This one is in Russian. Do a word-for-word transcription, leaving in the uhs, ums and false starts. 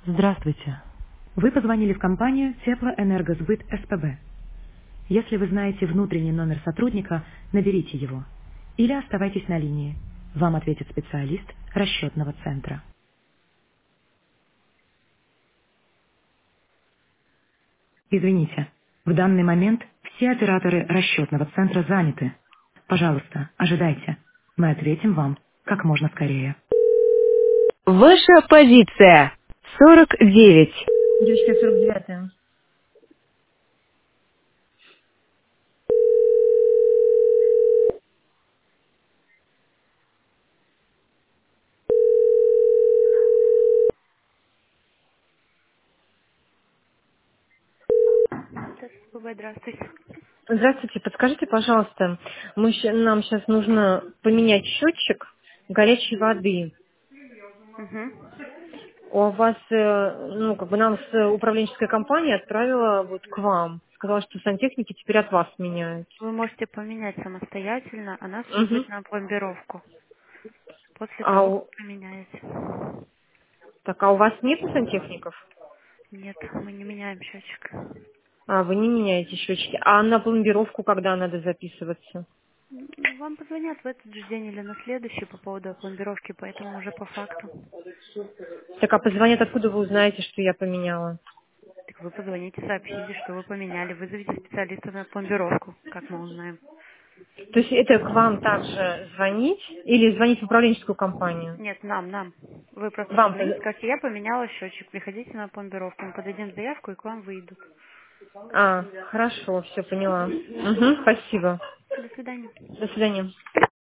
Здравствуйте. Вы позвонили в компанию Теплоэнергосбыт СПБ. Если вы знаете внутренний номер сотрудника, наберите его. Или оставайтесь на линии. Вам ответит специалист расчетного центра. Извините, в данный момент все операторы расчетного центра заняты. Пожалуйста, ожидайте. Мы ответим вам как можно скорее. Ваша позиция сорок девять. Девочка, сорок девятая. СПБ, здравствуйте. Здравствуйте, подскажите, пожалуйста, мы ща- нам сейчас нужно поменять счетчик горячей воды. Угу. У вас, э, ну, как бы нам с управленческая компания отправила вот к вам. Сказала, что сантехники теперь от вас меняют. Вы можете поменять самостоятельно, а нас Угу. вызвать на пломбировку после А того, как у, поменяете. так, а у вас нет сантехников? Нет, мы не меняем счетчик. А, вы не меняете счетчики. А на пломбировку когда надо записываться? М, Вам позвонят в этот же день или на следующий по поводу пломбировки, поэтому уже по факту. Так, а позвонят, откуда вы узнаете, что я поменяла? Так вы позвоните, сообщите, что вы поменяли, вызовите специалиста на пломбировку, как мы узнаем. То есть это к вам также звонить или звонить в управленческую компанию? Нет, нам, нам. Вы просто Вам. позвоните, скажите, я поменяла счетчик, приходите на пломбировку, мы подадим заявку и к вам выйдут. А, хорошо, все поняла. Угу, спасибо. До свидания. До свидания.